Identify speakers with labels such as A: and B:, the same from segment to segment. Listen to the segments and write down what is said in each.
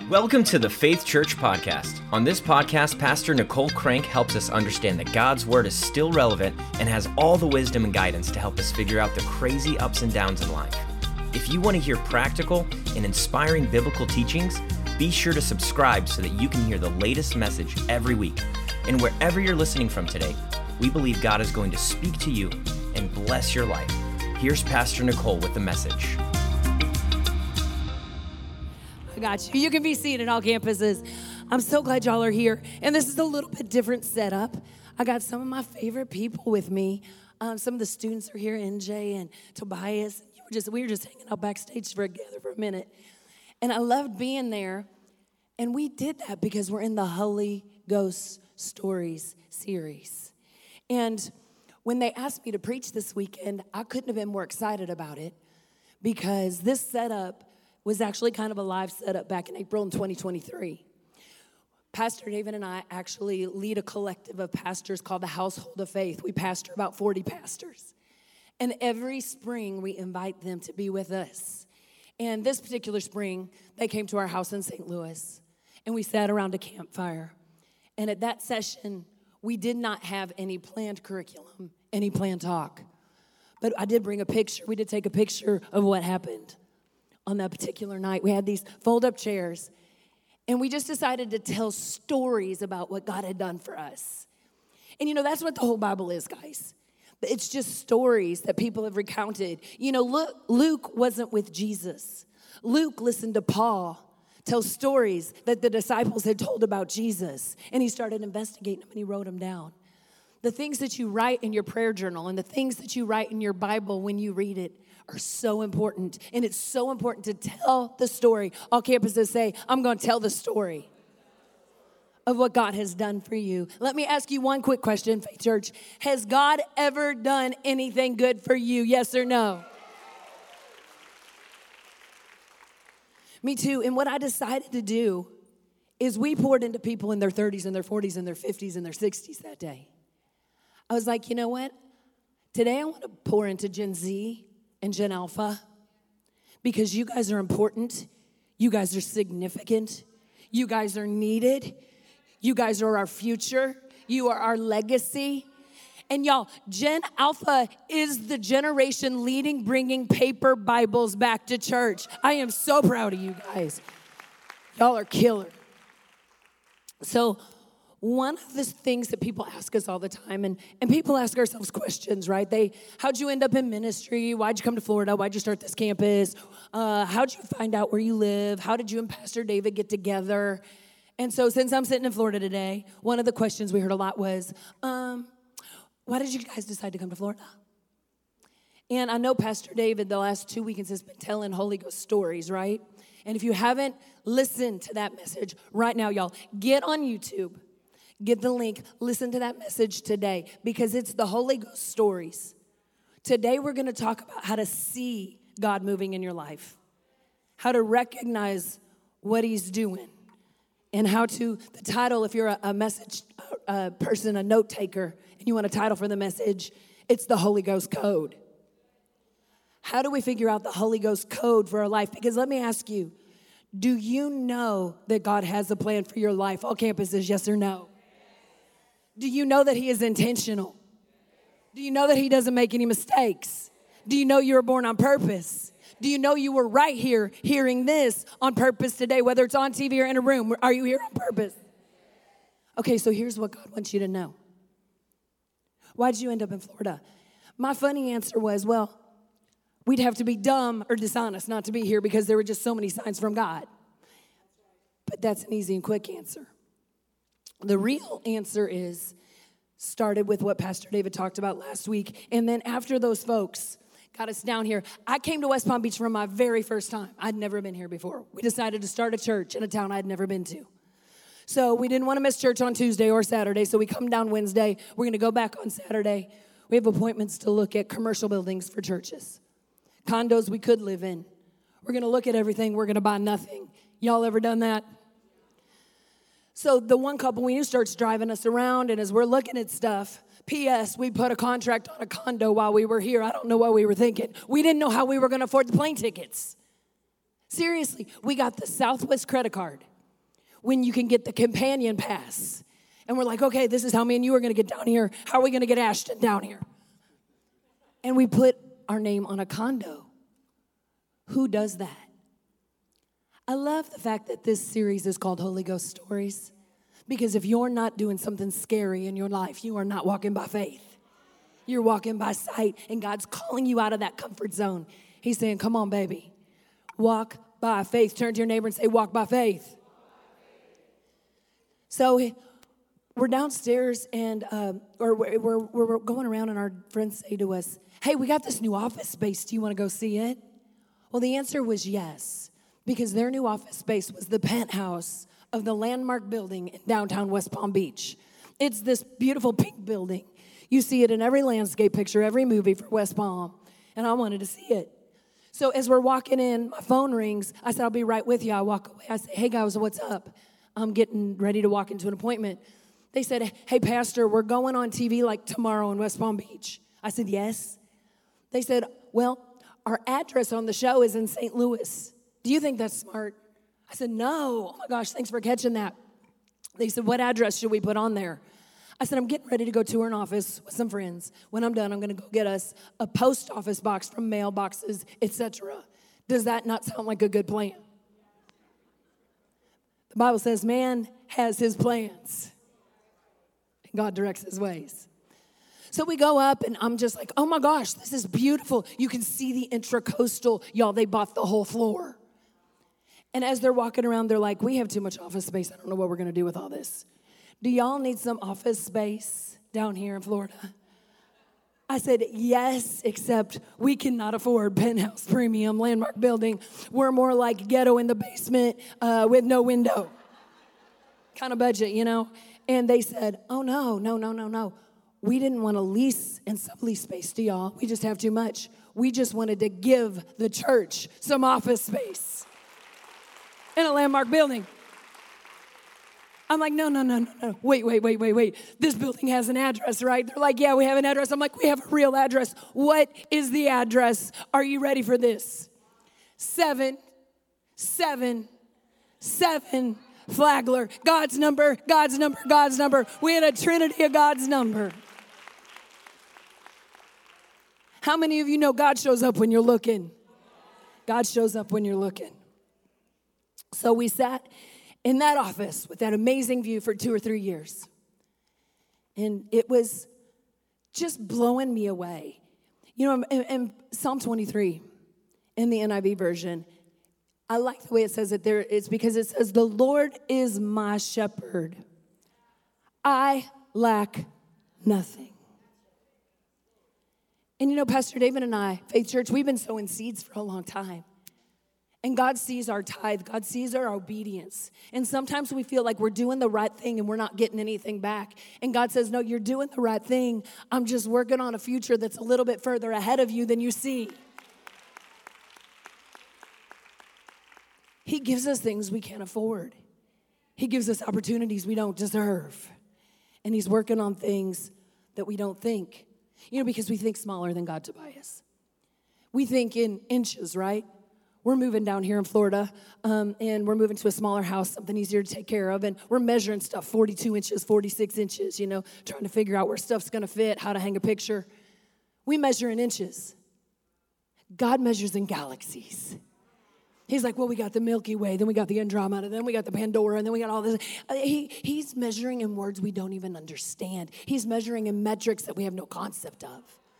A: Welcome to the Faith Church Podcast. On this podcast, Pastor Nicole Crank helps us understand that God's Word is still relevant and has all the wisdom and guidance to help us figure out the crazy ups and downs in life. If you want to hear practical and inspiring biblical teachings, be sure to subscribe so that you can hear the latest message every week. And wherever you're listening from today, we believe God is going to speak to you and bless your life. Here's Pastor Nicole with the message.
B: I got you. You can be seen at all campuses. I'm so glad y'all are here. And this is a little bit different setup. I got some of my favorite people with me. Some of the students are here, NJ and Tobias. We were just hanging out backstage together for a minute. And I loved being there. And we did that because we're in the Holy Ghost Stories series. And when they asked me to preach this weekend, I couldn't have been more excited about it because this setup was actually kind of a live setup back in April in 2023. Pastor David and I actually lead a collective of pastors called the Household of Faith. We pastor about 40 pastors. And every spring, we invite them to be with us. And this particular spring, they came to our house in St. Louis, and we sat around a campfire. And at that session, we did not have any planned curriculum, any planned talk. But I did bring a picture. We did take a picture of what happened on that particular night. We had these fold-up chairs, and we just decided to tell stories about what God had done for us. And you know, that's what the whole Bible is, guys. It's just stories that people have recounted. You know, Luke wasn't with Jesus. Luke listened to Paul tell stories that the disciples had told about Jesus, and he started investigating them, and he wrote them down. The things that you write in your prayer journal and the things that you write in your Bible when you read it are so important. And it's so important to tell the story. All campuses say, I'm going to tell the story of what God has done for you. Let me ask you one quick question, Faith Church. Has God ever done anything good for you? Yes or no? Me too. And what I decided to do is we poured into people in their 30s and their 40s and their 50s and their 60s that day. I was like, you know what? Today I want to pour into Gen Z and Gen Alpha because you guys are important. You guys are significant. You guys are needed. You guys are our future. You are our legacy. And y'all, Gen Alpha is the generation leading, bringing paper Bibles back to church. I am so proud of you guys. Y'all are killer. So one of the things that people ask us all the time, and people ask ourselves questions, right? How'd you end up in ministry? Why'd you come to Florida? Why'd you start this campus? How'd you find out where you live? How did you and Pastor David get together? And so since I'm sitting in Florida today, one of the questions we heard a lot was, why did you guys decide to come to Florida? And I know Pastor David, the last 2 weekends, has been telling Holy Ghost stories, right? And if you haven't listened to that message right now, y'all, get on YouTube. Get the link. Listen to that message today because it's the Holy Ghost stories. Today we're going to talk about how to see God moving in your life, how to recognize what he's doing, and how to, the title, if you're a message person, a note taker, and you want a title for the message, it's the Holy Ghost Code. How do we figure out the Holy Ghost Code for our life? Because let me ask you, do you know that God has a plan for your life? All campuses, yes or no? Do you know that he is intentional? Do you know that he doesn't make any mistakes? Do you know you were born on purpose? Do you know you were right here hearing this on purpose today, whether it's on TV or in a room? Are you here on purpose? Okay, so here's what God wants you to know. Why did you end up in Florida? My funny answer was, well, we'd have to be dumb or dishonest not to be here because there were just so many signs from God. But that's an easy and quick answer. The real answer started with what Pastor David talked about last week. And then after those folks got us down here, I came to West Palm Beach for my very first time. I'd never been here before. We decided to start a church in a town I'd never been to. So we didn't want to miss church on Tuesday or Saturday, so we come down Wednesday. We're going to go back on Saturday. We have appointments to look at commercial buildings for churches, condos we could live in. We're going to look at everything. We're going to buy nothing. Y'all ever done that? So the one couple we knew starts driving us around, and as we're looking at stuff, P.S., we put a contract on a condo while we were here. I don't know what we were thinking. We didn't know how we were going to afford the plane tickets. Seriously, we got the Southwest credit card. when you can get the companion pass. And we're like, okay, this is how me and you are going to get down here. How are we going to get Ashton down here? And we put our name on a condo. Who does that? I love the fact that this series is called Holy Ghost Stories, because if you're not doing something scary in your life, you are not walking by faith. You're walking by sight, and God's calling you out of that comfort zone. He's saying, come on, baby, walk by faith. Turn to your neighbor and say, walk by faith. So we're downstairs, and we're going around, and our friends say to us, hey, we got this new office space. Do you want to go see it? Well, the answer was yes, because their new office space was the penthouse of the Landmark building in downtown West Palm Beach. It's this beautiful pink building. You see it in every landscape picture, every movie for West Palm, and I wanted to see it. So as we're walking in, my phone rings. I said, I'll be right with you. I walk away. I say, hey, guys, what's up? I'm getting ready to walk into an appointment. They said, hey, Pastor, we're going on TV like tomorrow in West Palm Beach. I said, yes. They said, well, our address on the show is in St. Louis. Do you think that's smart? I said, no. Oh, my gosh, thanks for catching that. They said, what address should we put on there? I said, I'm getting ready to go tour an office with some friends. When I'm done, I'm going to go get us a post office box from mailboxes, etc. Does that not sound like a good plan? The Bible says man has his plans, and God directs his ways. So we go up, and I'm just like, oh my gosh, this is beautiful. You can see the intracoastal. Y'all, they bought the whole floor. And as they're walking around, they're like, we have too much office space. I don't know what we're going to do with all this. Do y'all need some office space down here in Florida? I said, yes, except we cannot afford penthouse premium Landmark building. We're more like ghetto in the basement with no window kind of budget, you know? And they said, oh, no. We didn't want to lease and sublease space to y'all. We just have too much. We just wanted to give the church some office space in a Landmark building. I'm like, no. Wait. This building has an address, right? They're like, yeah, we have an address. I'm like, we have a real address. What is the address? Are you ready for this? 777 Flagler. God's number. We had a trinity of God's number. How many of you know God shows up when you're looking? God shows up when you're looking. So we sat in that office with that amazing view for 2 or 3 years. And it was just blowing me away. You know, in Psalm 23, in the NIV version, I like the way it says it there. It's because it says, the Lord is my shepherd. I lack nothing. And you know, Pastor David and I, Faith Church, we've been sowing seeds for a long time. And God sees our tithe. God sees our obedience. And sometimes we feel like we're doing the right thing and we're not getting anything back. And God says, no, you're doing the right thing. I'm just working on a future that's a little bit further ahead of you than you see. He gives us things we can't afford. He gives us opportunities we don't deserve. And he's working on things that we don't think. You know, because we think smaller than God, Tobias. We think in inches, right? We're moving down here in Florida, and we're moving to a smaller house, something easier to take care of, and we're measuring stuff 42 inches, 46 inches, you know, trying to figure out where stuff's going to fit, how to hang a picture. We measure in inches. God measures in galaxies. He's like, well, we got the Milky Way, then we got the Andromeda, then we got the Pandora, and then we got all this. He's measuring in words we don't even understand. He's measuring in metrics that we have no concept of.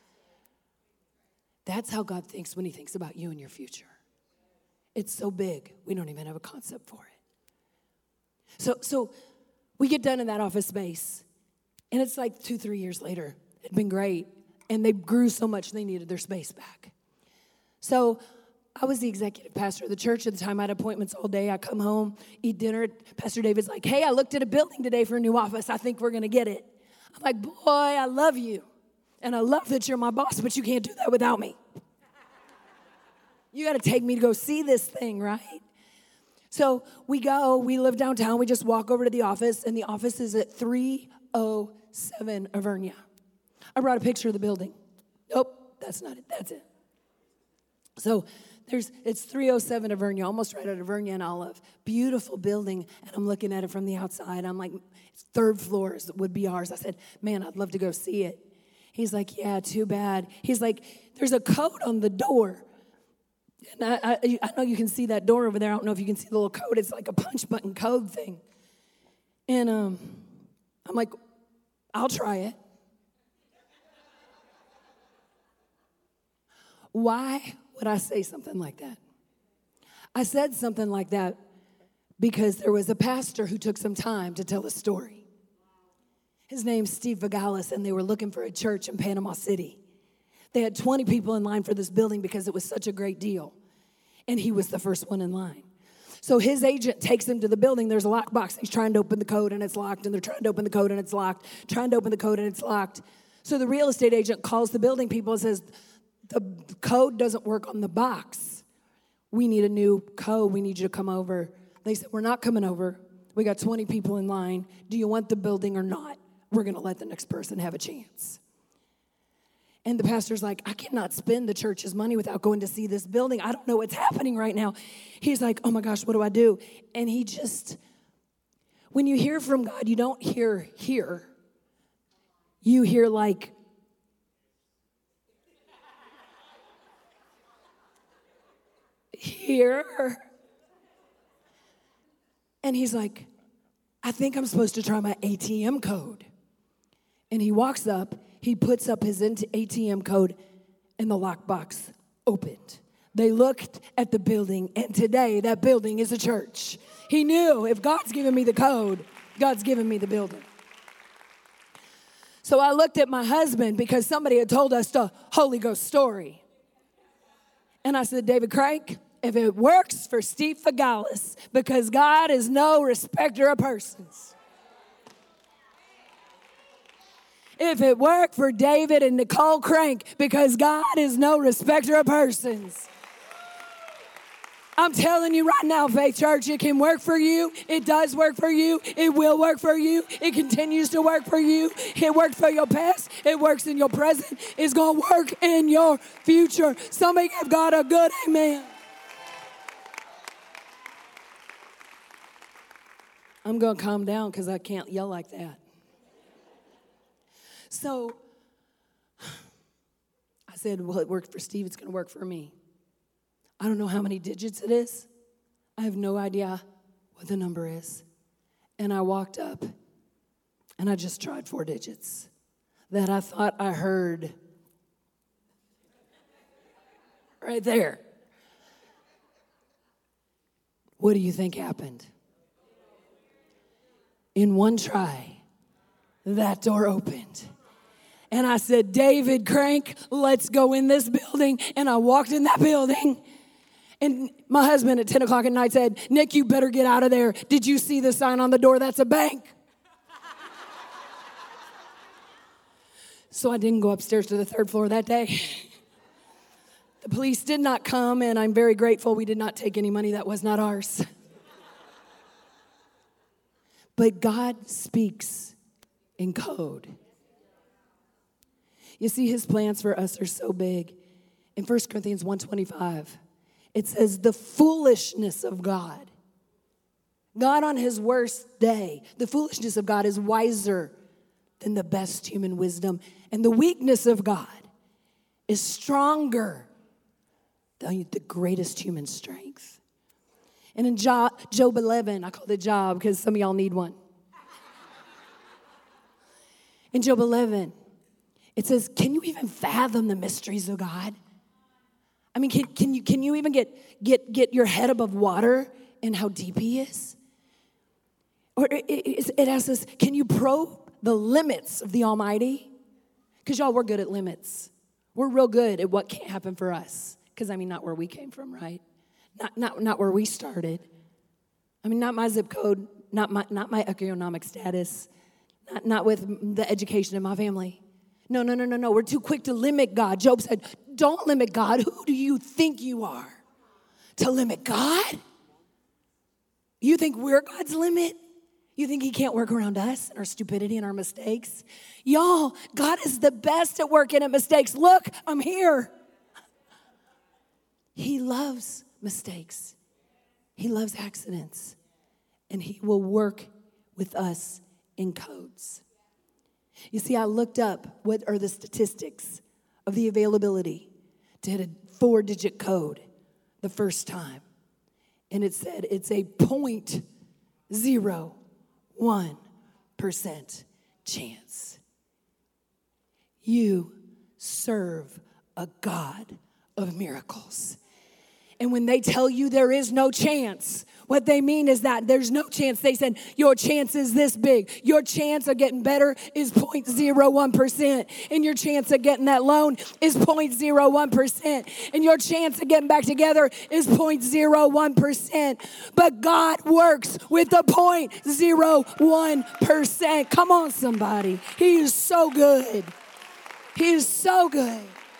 B: That's how God thinks when he thinks about you and your future. It's so big, we don't even have a concept for it. So we get done in that office space, and it's like 2-3 years later. It'd been great, and they grew so much they needed their space back. So I was the executive pastor of the church at the time. I had appointments all day. I come home, eat dinner. Pastor David's like, hey, I looked at a building today for a new office. I think we're going to get it. I'm like, boy, I love you, and I love that you're my boss, but you can't do that without me. You got to take me to go see this thing, right? So we live downtown. We just walk over to the office, and the office is at 307 Avernia. I brought a picture of the building. Nope, that's not it. That's it. So It's 307 Avernia, almost right at Avernia and Olive. Beautiful building, and I'm looking at it from the outside. I'm like, third floor would be ours. I said, man, I'd love to go see it. He's like, yeah, too bad. He's like, there's a code on the door. And I know you can see that door over there. I don't know if you can see the little code. It's like a punch button code thing. And I'm like, I'll try it. Why would I say something like that? I said something like that because there was a pastor who took some time to tell a story. His name's Steve Vigalis, and they were looking for a church in Panama City. They had 20 people in line for this building because it was such a great deal, and he was the first one in line. So his agent takes him to the building. There's a lockbox. He's trying to open the code, and it's locked, and they're trying to open the code, and it's locked, trying to open the code, and it's locked. So the real estate agent calls the building people and says, the code doesn't work on the box. We need a new code. We need you to come over. They said, we're not coming over. We got 20 people in line. Do you want the building or not? We're going to let the next person have a chance. And the pastor's like, I cannot spend the church's money without going to see this building. I don't know what's happening right now. He's like, oh my gosh, what do I do? And he just, when you hear from God, you don't hear here. You hear like, here. And he's like, I think I'm supposed to try my ATM code. And he walks up, he puts up his ATM code, and the lockbox opened. They looked at the building, and today that building is a church. He knew if God's given me the code, God's given me the building. So I looked at my husband because somebody had told us the Holy Ghost story. And I said, David Crank, if it works for Steve Vigalis, because God is no respecter of persons. If it worked for David and Nicole Crank, because God is no respecter of persons. I'm telling you right now, Faith Church, it can work for you. It does work for you. It will work for you. It continues to work for you. It worked for your past. It works in your present. It's going to work in your future. Somebody give God a good amen. I'm going to calm down because I can't yell like that. So I said, well, it worked for Steve. It's going to work for me. I don't know how many digits it is. I have no idea what the number is. And I walked up, and I just tried 4 digits that I thought I heard right there. What do you think happened? In one try, that door opened. And I said, David Crank, let's go in this building. And I walked in that building. And my husband at 10 o'clock at night said, Nick, you better get out of there. Did you see the sign on the door? That's a bank. So I didn't go upstairs to the 3rd floor that day. The police did not come, and I'm very grateful we did not take any money that was not ours. But God speaks in code. You see, his plans for us are so big. In 1 Corinthians 1:25, it says the foolishness of God. God on his worst day, the foolishness of God is wiser than the best human wisdom. And the weakness of God is stronger than the greatest human strength. And in Job 11, I call it Job because some of y'all need one. In Job 11, it says, can you even fathom the mysteries of God? I mean, can you even get your head above water in how deep he is? Or it asks us, can you probe the limits of the Almighty? Because y'all, we're good at limits. We're real good at what can't happen for us. Because, I mean, not where we came from, right? Not where we started. I mean, not my zip code, not my economic status, not with the education in my family. No. We're too quick to limit God. Job said, don't limit God. Who do you think you are to limit God? You think we're God's limit? You think he can't work around us and our stupidity and our mistakes? Y'all, God is the best at working at mistakes. Look, I'm here. He loves mistakes. He loves accidents. And he will work with us in codes. You see, I looked up what are the statistics of the availability to hit a 4-digit code the first time. And it said it's a 0.01% chance. You serve a God of miracles. And when they tell you there is no chance, what they mean is that there's no chance. They said, your chance is this big. Your chance of getting better is 0.01%. And your chance of getting that loan is 0.01%. And your chance of getting back together is 0.01%. But God works with the 0.01%. Come on, somebody. He is so good. He is so good.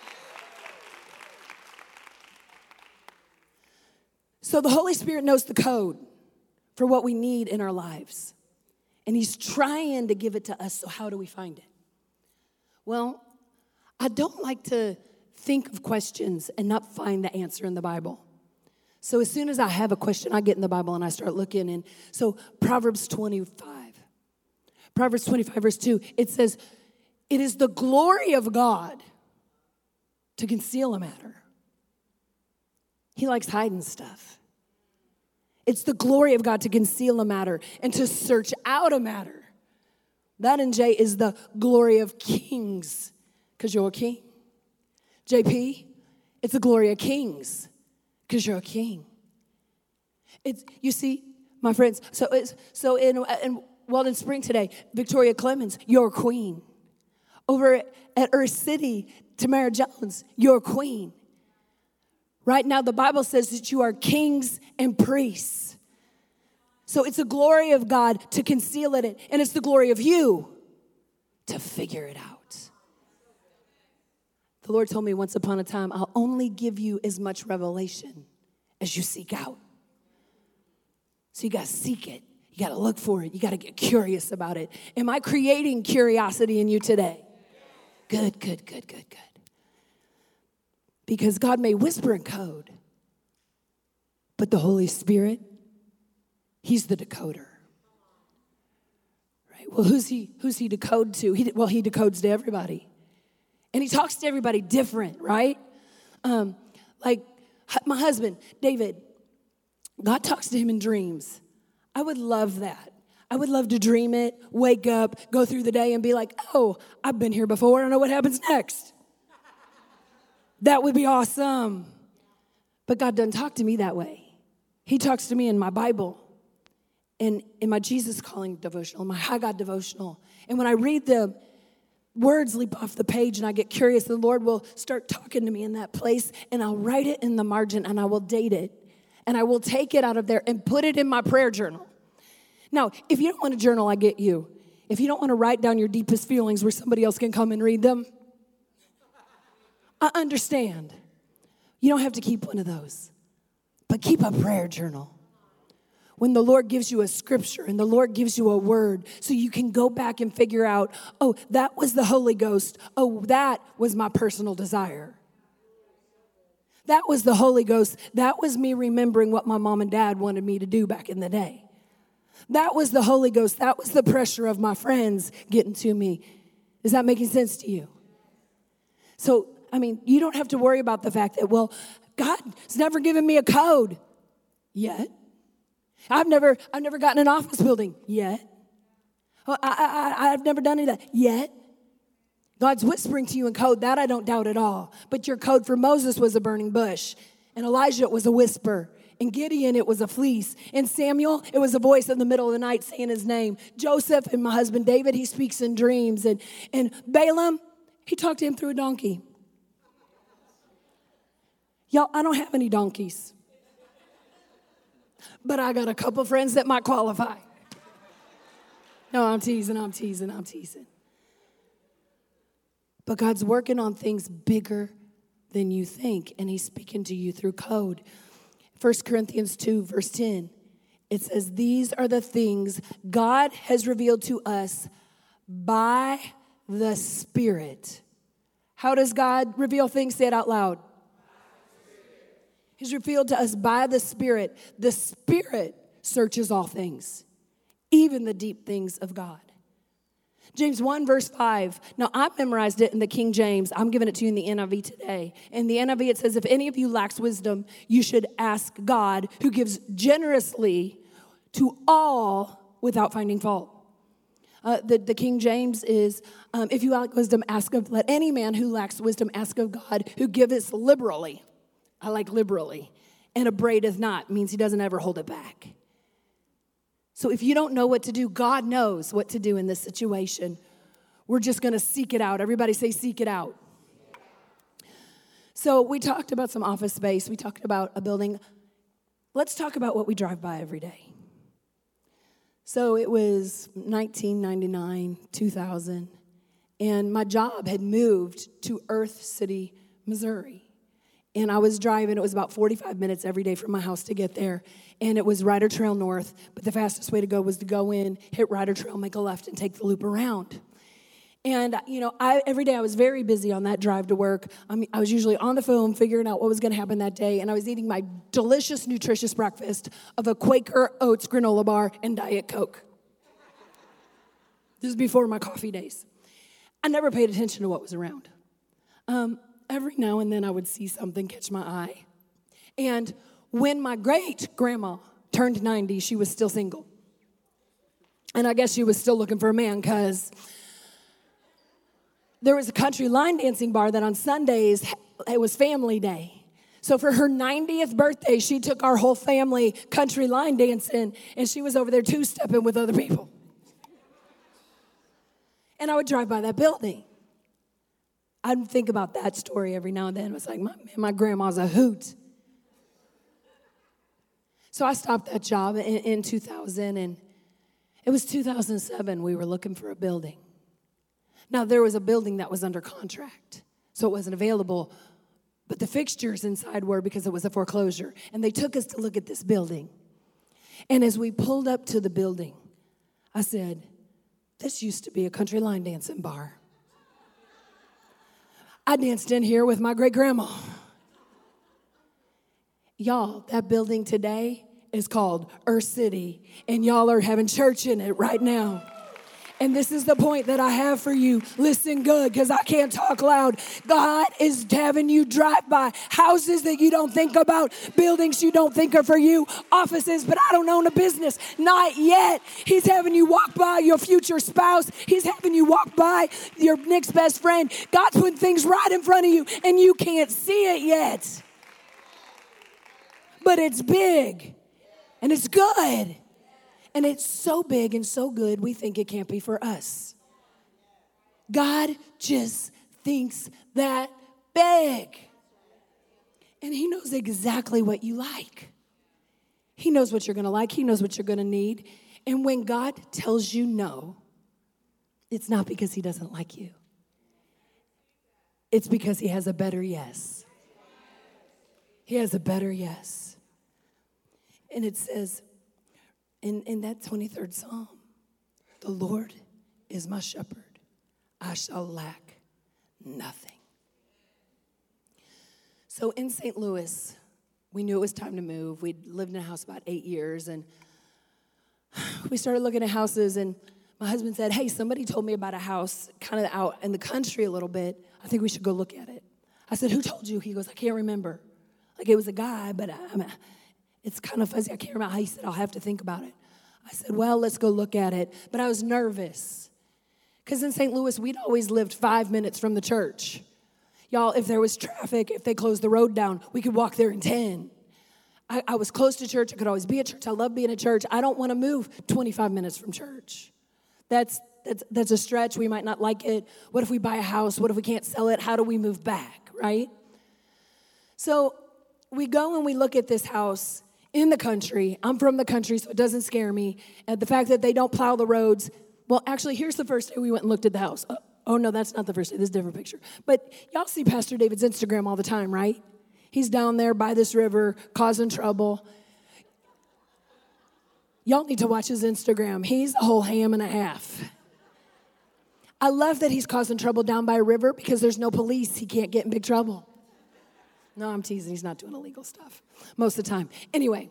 B: So the Holy Spirit knows the code for what we need in our lives. And he's trying to give it to us, so how do we find it? Well, I don't like to think of questions and not find the answer in the Bible. So as soon as I have a question, I get in the Bible and I start looking. And so Proverbs 25 verse 2, it says, it is the glory of God to conceal a matter. He likes hiding stuff. It's the glory of God to conceal a matter and to search out a matter. That in J is the glory of kings, because you're a king. JP, it's the glory of kings, because you're a king. It's, you see, my friends, so in Weldon Spring today, Victoria Clemens, you're a queen. Over at Earth City, Tamara Jones, you're a queen. Right now, the Bible says that you are kings and priests. So it's the glory of God to conceal it, and it's the glory of you to figure it out. The Lord told me once upon a time, I'll only give you as much revelation as you seek out. So you got to seek it. You got to look for it. You got to get curious about it. Am I creating curiosity in you today? Good. Because God may whisper in code, but the Holy Spirit, he's the decoder. Right? Well, who's he decode to? He decodes to everybody. And he talks to everybody different, right? Like my husband, David, God talks to him in dreams. I would love that. I would love to dream it, wake up, go through the day and be like, oh, I've been here before. I know what happens next. That would be awesome. But God doesn't talk to me that way. He talks to me in my Bible and in my Jesus Calling devotional, my High God devotional. And when I read them, words leap off the page and I get curious. The Lord will start talking to me in that place and I'll write it in the margin and I will date it. And I will take it out of there and put it in my prayer journal. Now, if you don't want a journal, I get you. If you don't want to write down your deepest feelings where somebody else can come and read them, I understand. You don't have to keep one of those. But keep a prayer journal. When the Lord gives you a scripture and the Lord gives you a word so you can go back and figure out, oh, that was the Holy Ghost. Oh, that was my personal desire. That was the Holy Ghost. That was me remembering what my mom and dad wanted me to do back in the day. That was the Holy Ghost. That was the pressure of my friends getting to me. Is that making sense to you? So, I mean, you don't have to worry about the fact that, well, God's never given me a code yet. I've never gotten an office building yet. I've never done any of that yet. God's whispering to you in code. That I don't doubt at all. But your code for Moses was a burning bush. And Elijah, it was a whisper. And Gideon, it was a fleece. And Samuel, it was a voice in the middle of the night saying his name. Joseph and my husband David, he speaks in dreams. And Balaam, he talked to him through a donkey. Y'all, I don't have any donkeys. But I got a couple friends that might qualify. No, I'm teasing. But God's working on things bigger than you think, and he's speaking to you through code. 1 Corinthians 2, verse 10, it says, these are the things God has revealed to us by the Spirit. How does God reveal things? Say it out loud. He's revealed to us by the Spirit. The Spirit searches all things, even the deep things of God. James 1, verse 5. Now, I memorized it in the King James. I'm giving it to you in the NIV today. In the NIV, it says, if any of you lacks wisdom, you should ask God, who gives generously to all without finding fault. The King James is, if you lack wisdom, let any man who lacks wisdom ask of God, who giveth liberally. I like liberally. And upbraideth not, means he doesn't ever hold it back. So if you don't know what to do, God knows what to do in this situation. We're just going to seek it out. Everybody say seek it out. So we talked about some office space. We talked about a building. Let's talk about what we drive by every day. So it was 1999, 2000, and my job had moved to Earth City, Missouri. And I was driving. It was about 45 minutes every day from my house to get there. And it was Ryder Trail North. But the fastest way to go was to go in, hit Ryder Trail, make a left, and take the loop around. And, every day I was very busy on that drive to work. I was usually on the phone figuring out what was going to happen that day. And I was eating my delicious, nutritious breakfast of a Quaker Oats granola bar and Diet Coke. This is before my coffee days. I never paid attention to what was around. Every now and then I would see something catch my eye. And when my great-grandma turned 90, she was still single. And I guess she was still looking for a man because there was a country line dancing bar that on Sundays, it was family day. So for her 90th birthday, she took our whole family country line dancing, and she was over there two-stepping with other people. And I would drive by that building. I'd think about that story every now and then. It was like, my grandma's a hoot. So I stopped that job in 2000, and it was 2007. We were looking for a building. Now, there was a building that was under contract, so it wasn't available, but the fixtures inside were because it was a foreclosure. And they took us to look at this building. And as we pulled up to the building, I said, this used to be a country line dancing bar. I danced in here with my great-grandma. Y'all, that building today is called Earth City, and y'all are having church in it right now. And this is the point that I have for you. Listen good, because I can't talk loud. God is having you drive by houses that you don't think about, buildings you don't think are for you, offices, but I don't own a business. Not yet. He's having you walk by your future spouse. He's having you walk by your next best friend. God's putting things right in front of you, and you can't see it yet. But it's big, and it's good. And it's so big and so good, we think it can't be for us. God just thinks that big. And he knows exactly what you like. He knows what you're going to like. He knows what you're going to need. And when God tells you no, it's not because he doesn't like you. It's because he has a better yes. He has a better yes. And it says, in that 23rd Psalm, the Lord is my shepherd. I shall lack nothing. So in St. Louis, we knew it was time to move. We'd lived in a house about 8 years, and we started looking at houses, and my husband said, hey, somebody told me about a house kind of out in the country a little bit. I think we should go look at it. I said, who told you? He goes, I can't remember. Like it was a guy, but it's kind of fuzzy. I can't remember how he said, I'll have to think about it. I said, well, let's go look at it. But I was nervous because in St. Louis, we'd always lived 5 minutes from the church. Y'all, if there was traffic, if they closed the road down, we could walk there in 10. I was close to church. I could always be at church. I love being at church. I don't want to move 25 minutes from church. That's a stretch. We might not like it. What if we buy a house? What if we can't sell it? How do we move back, right? So we go and we look at this house in the country. I'm from the country, so it doesn't scare me. And the fact that they don't plow the roads. Well, actually, here's the first day we went and looked at the house. Oh, no, that's not the first day. This is a different picture. But y'all see Pastor David's Instagram all the time, right? He's down there by this river causing trouble. Y'all need to watch his Instagram. He's a whole ham and a half. I love that he's causing trouble down by a river because there's no police. He can't get in big trouble. No, I'm teasing. He's not doing illegal stuff most of the time. Anyway.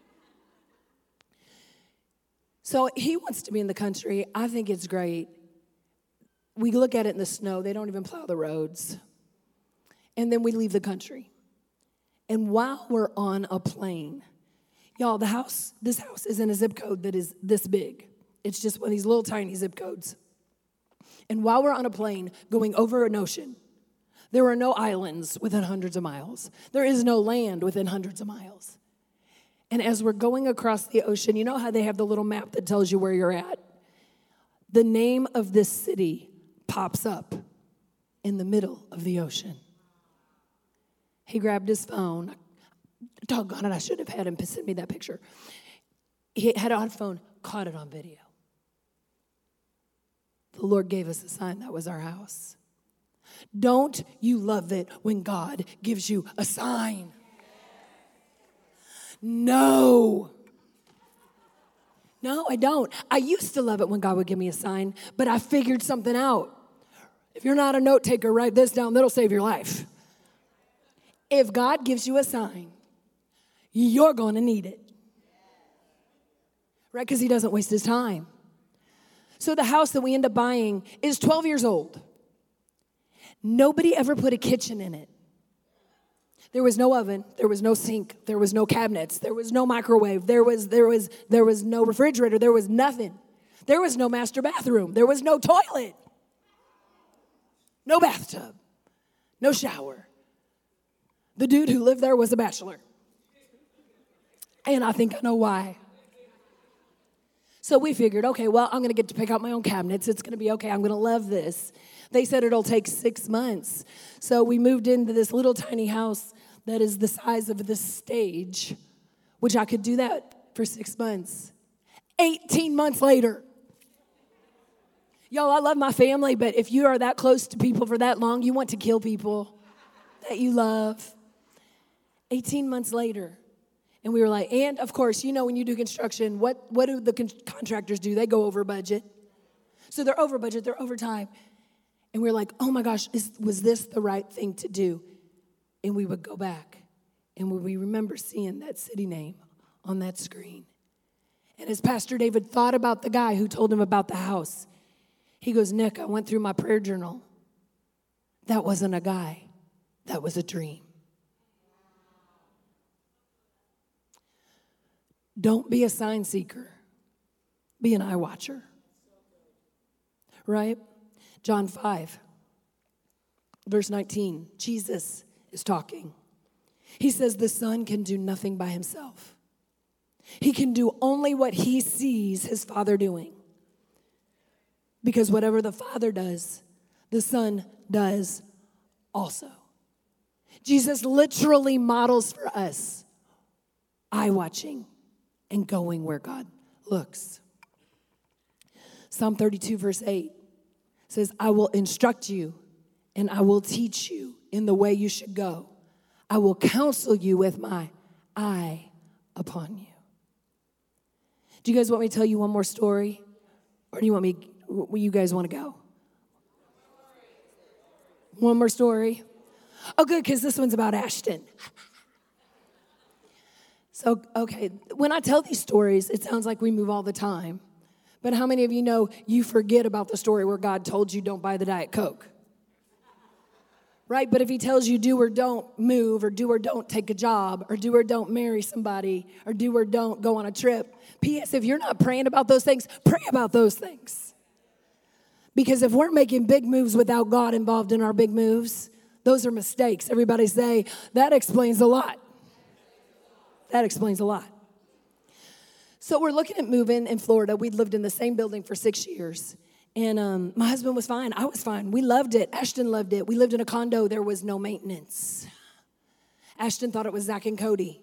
B: So he wants to be in the country. I think it's great. We look at it in the snow. They don't even plow the roads. And then we leave the country. And while we're on a plane, y'all, this house is in a zip code that is this big. It's just one of these little tiny zip codes. And while we're on a plane going over an ocean, there are no islands within hundreds of miles. There is no land within hundreds of miles. And as we're going across the ocean, you know how they have the little map that tells you where you're at? The name of this city pops up in the middle of the ocean. He grabbed his phone. Doggone it, I should have had him send me that picture. He had it on phone, caught it on video. The Lord gave us a sign. That was our house. Don't you love it when God gives you a sign? No, I don't. I used to love it when God would give me a sign, but I figured something out. If you're not a note taker, write this down. That'll save your life. If God gives you a sign, you're going to need it. Right? Because he doesn't waste his time. So the house that we end up buying is 12 years old. Nobody ever put a kitchen in it. There was no oven, there was no sink, there was no cabinets, there was no microwave, there was no refrigerator, there was nothing. There was no master bathroom, there was no toilet, no bathtub, no shower. The dude who lived there was a bachelor. And I think I know why. So we figured, okay, well, I'm going to get to pick out my own cabinets. It's going to be okay. I'm going to love this. They said it'll take 6 months. So we moved into this little tiny house that is the size of this stage, which I could do that for 6 months. 18 months later. Y'all, I love my family, but if you are that close to people for that long, you want to kill people that you love. 18 months later. And we were like, and of course, you know, when you do construction, what do the contractors do? They go over budget. So they're over budget, they're over time. And we were like, oh my gosh, was this the right thing to do? And we would go back, and we remember seeing that city name on that screen. And as Pastor David thought about the guy who told him about the house, he goes, Nick, I went through my prayer journal. That wasn't a guy. That was a dream. Don't be a sign seeker. Be an eye watcher. Right? John 5, verse 19. Jesus is talking. He says the Son can do nothing by himself. He can do only what he sees his Father doing. Because whatever the Father does, the Son does also. Jesus literally models for us eye watching and going where God looks. Psalm 32, verse 8 says, I will instruct you and I will teach you in the way you should go. I will counsel you with my eye upon you. Do you guys want me to tell you one more story? Or do you guys want to go? One more story? Oh, good, because this one's about Ashton. So, okay, when I tell these stories, it sounds like we move all the time. But how many of you know you forget about the story where God told you don't buy the Diet Coke? Right? But if he tells you do or don't move, or do or don't take a job, or do or don't marry somebody, or do or don't go on a trip, P.S., if you're not praying about those things, pray about those things. Because if we're making big moves without God involved in our big moves, those are mistakes. Everybody say, that explains a lot. That explains a lot. So we're looking at moving in Florida. We'd lived in the same building for 6 years. And my husband was fine. I was fine. We loved it. Ashton loved it. We lived in a condo. There was no maintenance. Ashton thought it was Zach and Cody.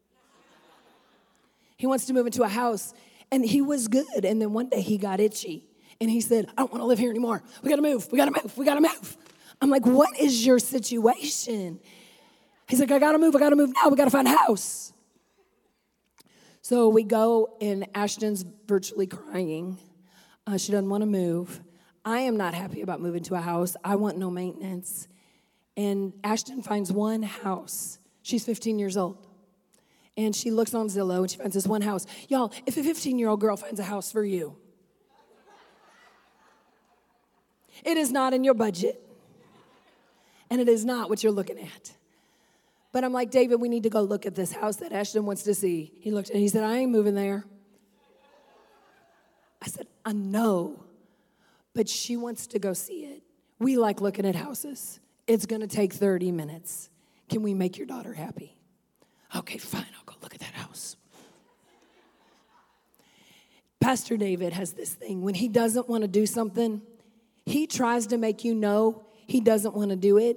B: He wants to move into a house. And he was good. And then one day he got itchy. And he said, I don't want to live here anymore. We got to move. We got to move. We got to move. I'm like, what is your situation? He's like, I got to move now. We got to find a house. So we go, and Ashton's virtually crying. She doesn't want to move. I am not happy about moving to a house. I want no maintenance. And Ashton finds one house. She's 15 years old. And she looks on Zillow and she finds this one house. Y'all, if a 15-year-old girl finds a house for you, it is not in your budget. And it is not what you're looking at. But I'm like, David, we need to go look at this house that Ashton wants to see. He looked at it and he said, I ain't moving there. I said, I know, but she wants to go see it. We like looking at houses. It's going to take 30 minutes. Can we make your daughter happy? Okay, fine, I'll go look at that house. Pastor David has this thing. When he doesn't want to do something, he tries to make you know he doesn't want to do it,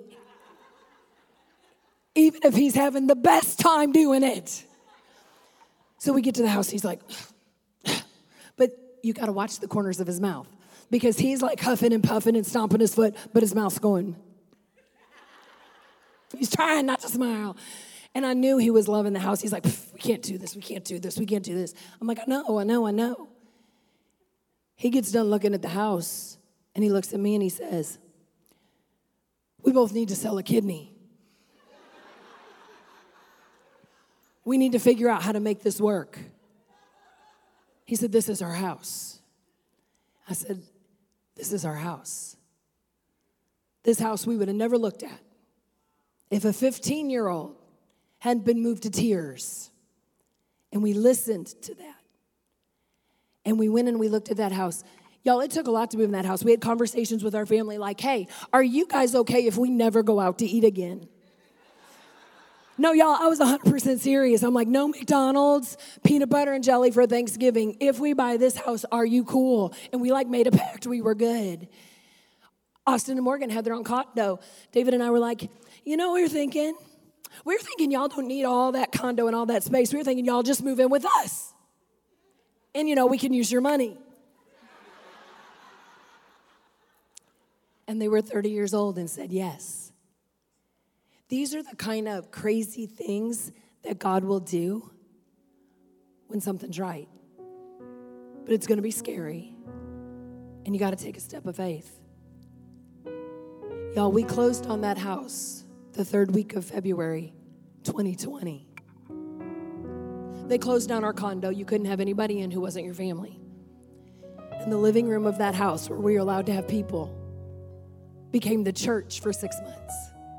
B: even if he's having the best time doing it. So we get to the house, he's like, but you got to watch the corners of his mouth because he's like huffing and puffing and stomping his foot, but his mouth's going. He's trying not to smile. And I knew he was loving the house. He's like, we can't do this, we can't do this, we can't do this. I'm like, I know. He gets done looking at the house, and he looks at me and he says, we both need to sell a kidney. We need to figure out how to make this work. He said, this is our house. I said, this is our house. This house we would have never looked at if a 15-year-old hadn't been moved to tears. And we listened to that. And we went and we looked at that house. Y'all, it took a lot to move in that house. We had conversations with our family like, hey, are you guys okay if we never go out to eat again? No, y'all, I was 100% serious. I'm like, no McDonald's, peanut butter and jelly for Thanksgiving. If we buy this house, are you cool? And we made a pact. We were good. Austin and Morgan had their own condo. David and I were like, you know what we're thinking? We're thinking y'all don't need all that condo and all that space. We're thinking y'all just move in with us. And, we can use your money. And they were 30 years old and said yes. These are the kind of crazy things that God will do when something's right. But it's going to be scary. And you got to take a step of faith. Y'all, we closed on that house the third week of February 2020. They closed down our condo. You couldn't have anybody in who wasn't your family. And the living room of that house where we were allowed to have people became the church for 6 months.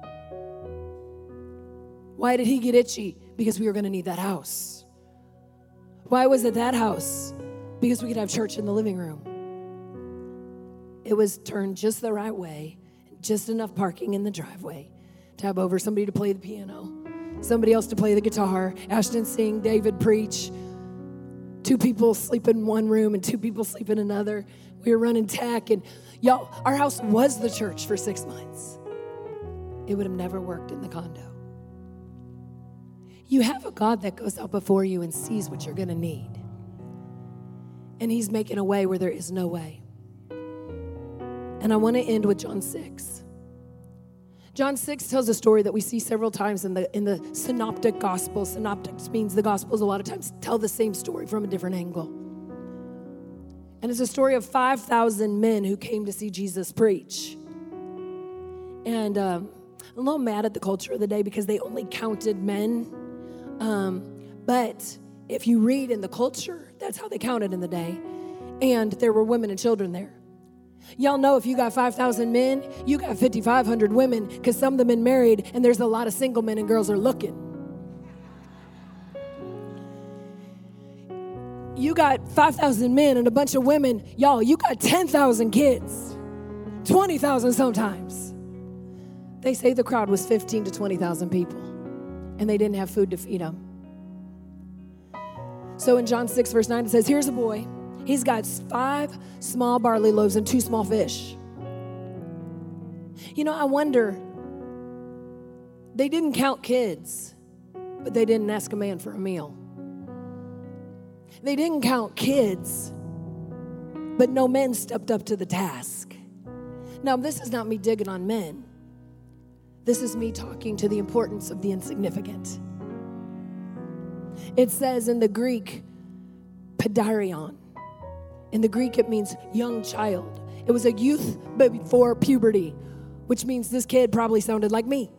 B: Why did he get itchy? Because we were going to need that house. Why was it that house? Because we could have church in the living room. It was turned just the right way, just enough parking in the driveway to have over somebody to play the piano, somebody else to play the guitar, Ashton sing, David preach, 2 people sleep in one room and 2 people sleep in another. We were running tech, and y'all, our house was the church for 6 months. It would have never worked in the condo. You have a God that goes out before you and sees what you're going to need. And he's making a way where there is no way. And I want to end with John 6. John 6 tells a story that we see several times in the synoptic gospel. Synoptics means the gospels a lot of times tell the same story from a different angle. And it's a story of 5,000 men who came to see Jesus preach. And I'm a little mad at the culture of the day because they only counted men. But if you read in the culture, that's how they counted in the day. And there were women and children there. Y'all know if you got 5,000 men, you got 5,500 women because some of them been married and there's a lot of single men and girls are looking. You got 5,000 men and a bunch of women. Y'all, you got 10,000 kids, 20,000 sometimes. They say the crowd was 15 to 20,000 people and they didn't have food to feed them. So in John 6 verse 9 it says, here's a boy. He's got 5 small barley loaves and 2 small fish. I wonder, they didn't count kids, but they didn't ask a man for a meal. They didn't count kids, but no men stepped up to the task. Now, this is not me digging on men. This is me talking to the importance of the insignificant. It says in the Greek, pedarion. In the Greek, it means young child. It was a youth before puberty which means this kid probably sounded like me.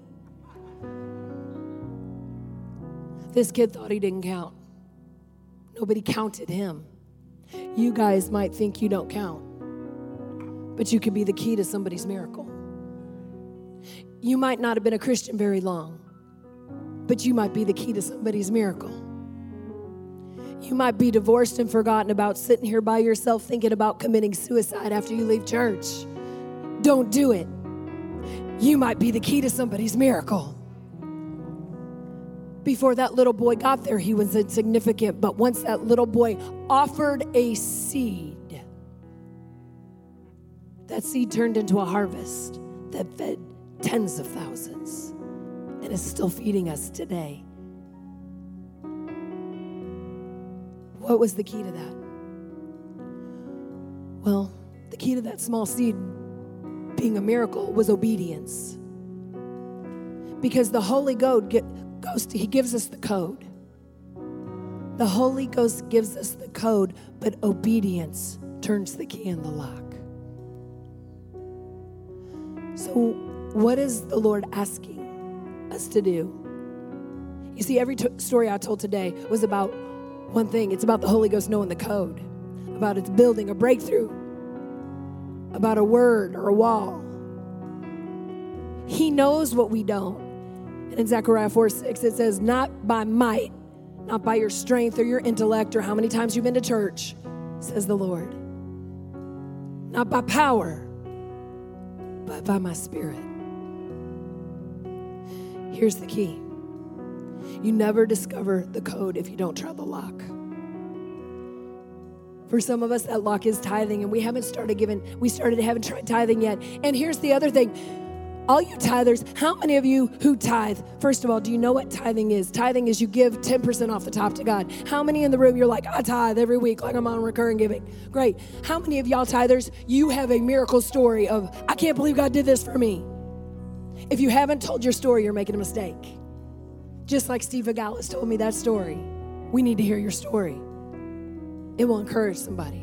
B: This kid thought he didn't count. Nobody counted him. You guys might think you don't count, but you could be the key to somebody's miracle. You might not have been a Christian very long, but you might be the key to somebody's miracle. You might be divorced and forgotten about, sitting here by yourself thinking about committing suicide after you leave church. Don't do it. You might be the key to somebody's miracle. Before that little boy got there, he was insignificant, but once that little boy offered a seed, that seed turned into a harvest that fed tens of thousands and is still feeding us today. What was the key to that? Well, the key to that small seed being a miracle was obedience. Because the Holy Ghost, He gives us the code. The Holy Ghost gives us the code, but obedience turns the key in the lock. So what is the Lord asking us to do? You see, every story I told today was about one thing. It's about the Holy Ghost knowing the code, about its building a breakthrough, about a word or a wall. He knows what we don't. And in Zechariah 4:6, it says, not by might, not by your strength or your intellect or how many times you've been to church, says the Lord. Not by power, but by my Spirit. Here's the key. You never discover the code if you don't try the lock. For some of us, that lock is tithing, and we haven't tried tithing yet. And here's the other thing. All you tithers, how many of you who tithe, first of all, do you know what tithing is? Tithing is you give 10% off the top to God. How many in the room, you're like, I tithe every week like I'm on recurring giving? Great. How many of y'all tithers, you have a miracle story of, I can't believe God did this for me? If you haven't told your story, you're making a mistake. Just like Steve Vigalis told me that story. We need to hear your story. It will encourage somebody.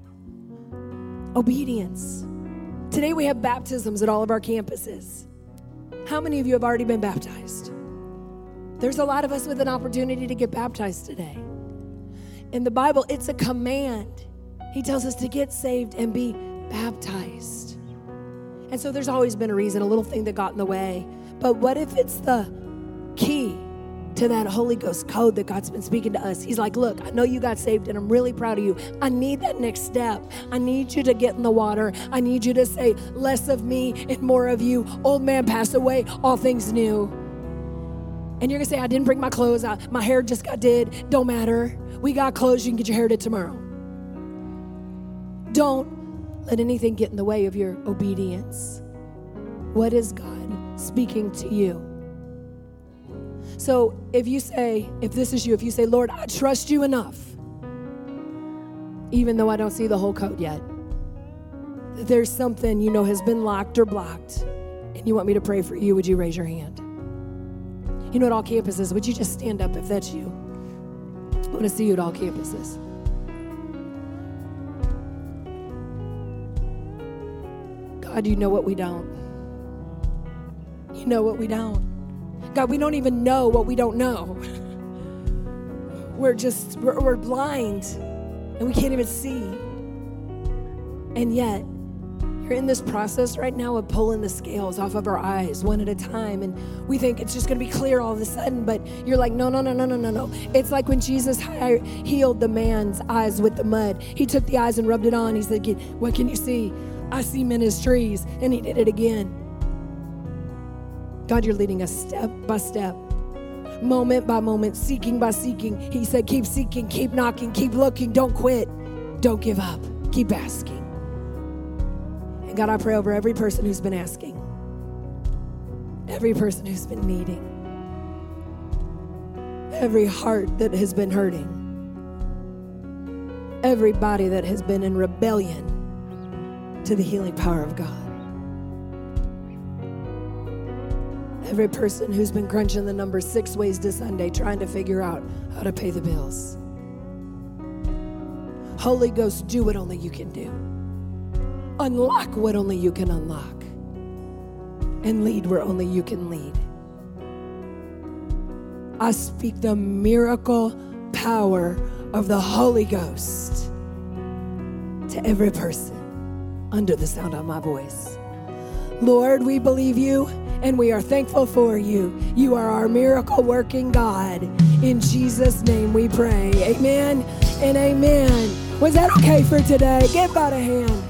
B: Obedience. Today we have baptisms at all of our campuses. How many of you have already been baptized? There's a lot of us with an opportunity to get baptized today. In the Bible, it's a command. He tells us to get saved and be baptized. And so there's always been a reason, a little thing that got in the way. But what if it's the key to that Holy Ghost code that God's been speaking to us? He's like, look, I know you got saved and I'm really proud of you. I need that next step. I need you to get in the water. I need you to say less of me and more of you. Old man passed away, all things new. And you're gonna say, I didn't bring my clothes out. My hair just got did. Don't matter. We got clothes. You can get your hair did tomorrow. Don't let anything get in the way of your obedience. What is God speaking to you? So if this is you, if you say, Lord, I trust you enough, even though I don't see the whole code yet, that there's something you know has been locked or blocked, and you want me to pray for you, would you raise your hand? You know, at all campuses, would you just stand up if that's you? I want to see you at all campuses. God, you know what we don't. You know what we don't. God, we don't even know what we don't know. We're blind and we can't even see. And yet, you're in this process right now of pulling the scales off of our eyes one at a time. And we think it's just going to be clear all of a sudden, but you're like, no. It's like when Jesus healed the man's eyes with the mud. He took the eyes and rubbed it on. He said, what can you see? I see men as trees. And he did it again. God, you're leading us step by step, moment by moment, seeking by seeking. He said, keep seeking, keep knocking, keep looking, don't quit, don't give up, keep asking. And God, I pray over every person who's been asking, every person who's been needing, every heart that has been hurting, every body that has been in rebellion to the healing power of God. Every person who's been crunching the number 6 ways to Sunday, trying to figure out how to pay the bills. Holy Ghost, do what only you can do. Unlock what only you can unlock. and lead where only you can lead. I speak the miracle power of the Holy Ghost to every person under the sound of my voice. Lord, we believe you and we are thankful for you. You are our miracle working God. In Jesus' name we pray. Amen and amen. Was that okay for today? Give God a hand.